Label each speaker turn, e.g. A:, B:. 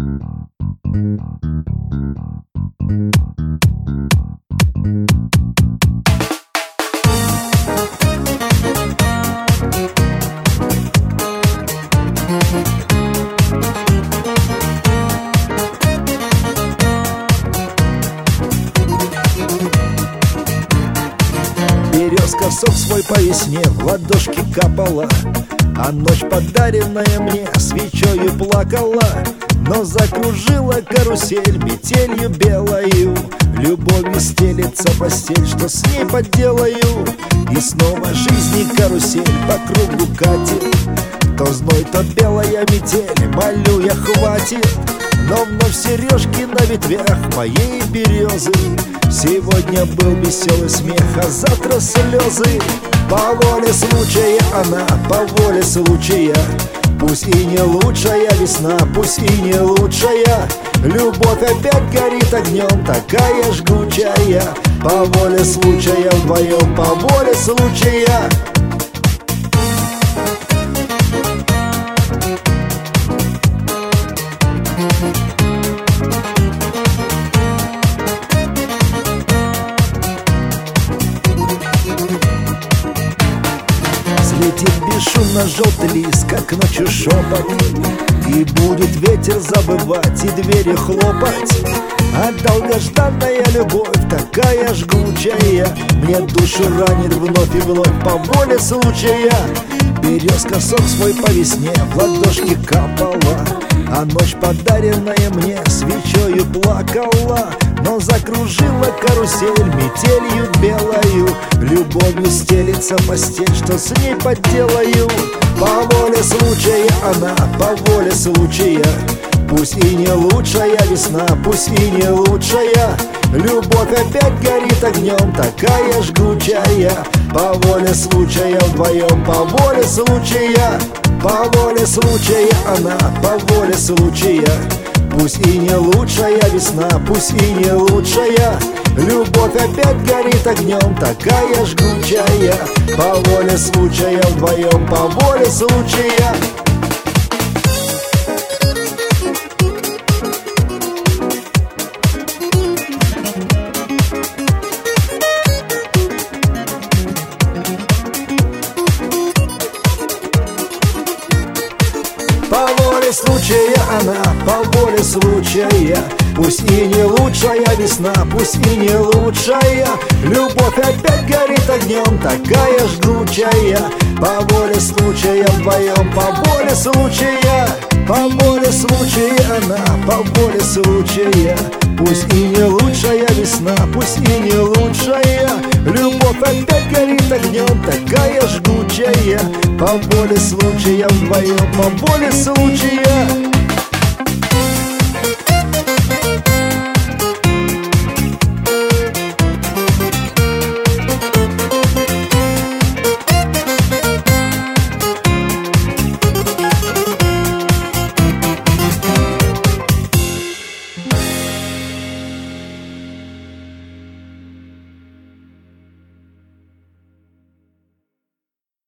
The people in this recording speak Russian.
A: Березка сок свой по весне в ладошки капала, а ночь, подаренная мне, свечою плакала. Но закружила карусель метелью белою, любовью стелется постель, что с ней поделаю? И снова жизни карусель по кругу катит, то зной, то белая метель, молю я, хватит. Но вновь сережки на ветвях моей березы. Сегодня был веселый смех, а завтра слезы. По воле случая она, по воле случая. Пусть и не лучшая весна, пусть и не лучшая. Любовь опять горит огнем, такая жгучая. По воле случая вдвоем, по воле случая. Слетит бесшумно желтый лист, как ночью шепот, и будет ветер забывать и двери хлопать. А долгожданная любовь такая жгучая мне душу ранит вновь и вновь по воле случая. Березка сок свой по весне в ладошки капала, а ночь, подаренная мне, свечою плакала. Но закружила карусель метелью белою, любовью стелится постель, что с ней поделаю? По воле случая она, по воле случая. Пусть и не лучшая весна, пусть и не лучшая. Любовь опять горит огнем, такая жгучая. По воле случая вдвоем, по воле случая. По воле случая она, по воле случая. Пусть и не лучшая весна, пусть и не лучшая. Любовь опять горит огнем, такая жгучая. По воле случая вдвоем, по воле случая. По воле случая она, по воле случая. Пусть и не лучшая весна, пусть и не лучшая. Любовь опять горит огнем, такая жгучая. По воле случая вдвоем, по воле случая. По воле случая она, по воле случая. Пусть и не лучшая весна, пусть и не лучшая. Любовь опять горит огнем, такая жгучая. По воле случая вдвоем, по воле случая.